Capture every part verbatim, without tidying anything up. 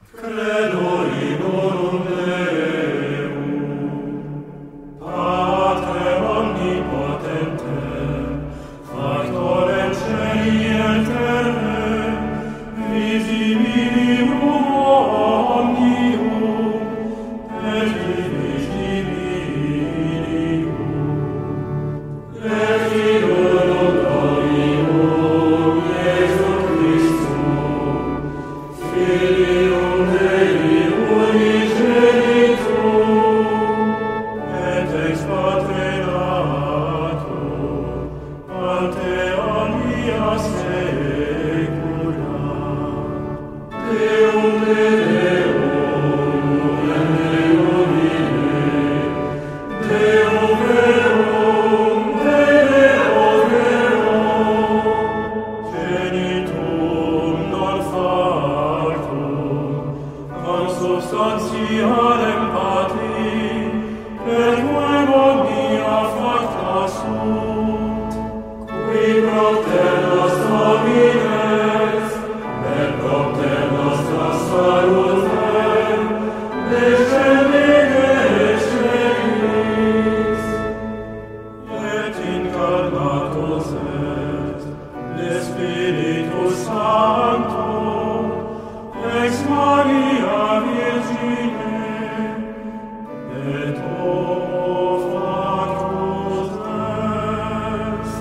Credo in unum Deum, Pater omnipotente, Factorem Celi et terrae, visibilibus omnium, et invisibilibus, et in unum Dominum Iesu Christum, Filium Dei unigenitum, et ex Patre natum, ante alias saecula, Deum de Deum, et Deum ille, Deum verum, de Deo verum, genitum non factum, consubstantialem Patri, per quem omnia facta sunt, qui propter nostra vides, et propter nostra salute, descendere excellis, et incarnatus est de Spiritus Sancto, ex Maria Virgine, et homo factus est,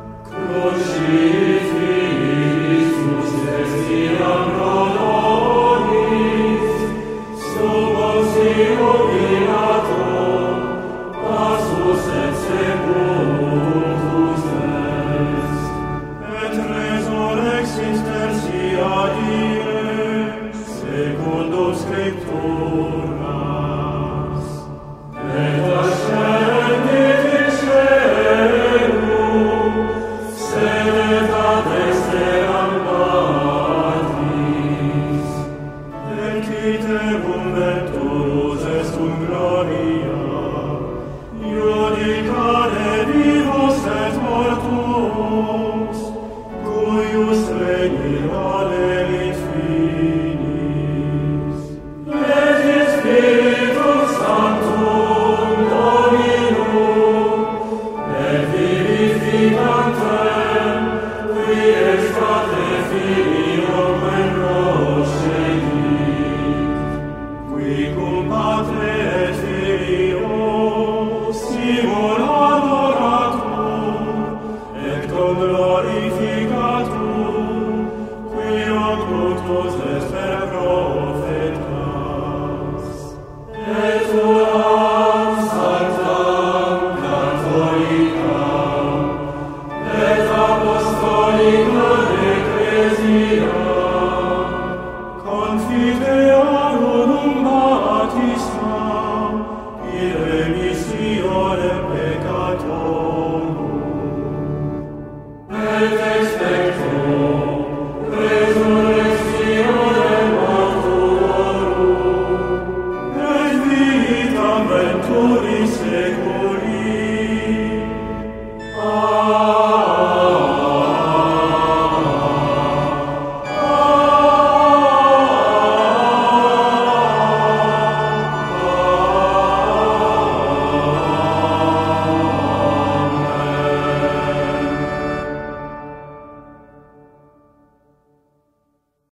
crucifixus destiam pro nobis, sumus eo Pilato, passus et sepultus est, et resurrexit tertia die, secundum Scriptum,